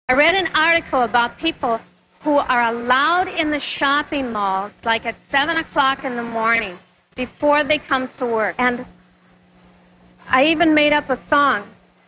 I read an article about people who are allowed in the shopping malls, like at 7 o'clock in the morning, before they come to work. And I even made up a song.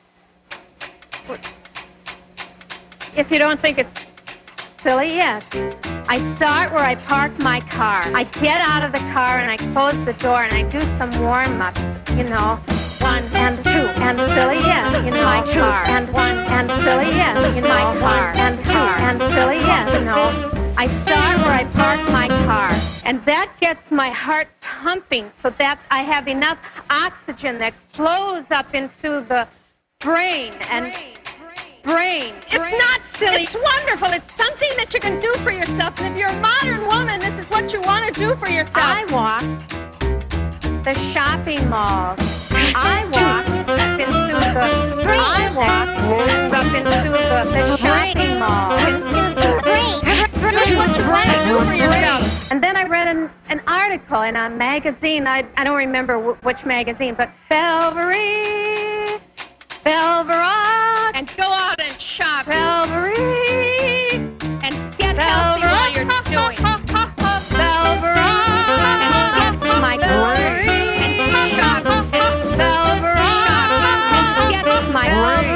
If you don't think it's silly, yes. I start where I park my car. I get out of the car and I close the door and I do some warm-ups, you know. 1 and 2 and silly, yes, in my car. And 1 and silly, yes, in my car. And 2 and silly, yes, you know. I start where I park my car. And that gets my heart pumping so that I have enough oxygen that flows up into the brain and brain. It's not silly. It's wonderful. It's something that you can do for yourself. And if you're a modern woman, this is what you want to do for yourself. I walk the shopping malls. I walk up into the shopping mall. This is what you want to do for yourself. And then I read an article in a magazine. I don't remember which magazine, but Belvery, and go out and shop. Belvery, and get healthy while you're doing it. Belvery, and get my glory, and shop. Belvery, and get my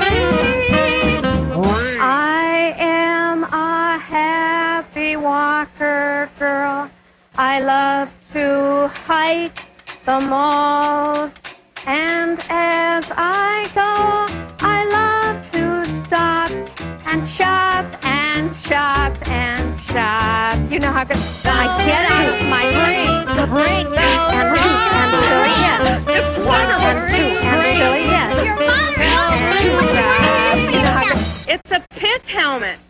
glory. I am a happy walker girl. I love to hike the malls, and as I go, I love to stop and shop and shop and shop. You know how good I get out of my brain, the brain, and silly, yes. It's wonderful. And silly, yes. You're modern. You know how good, it's a pith helmet.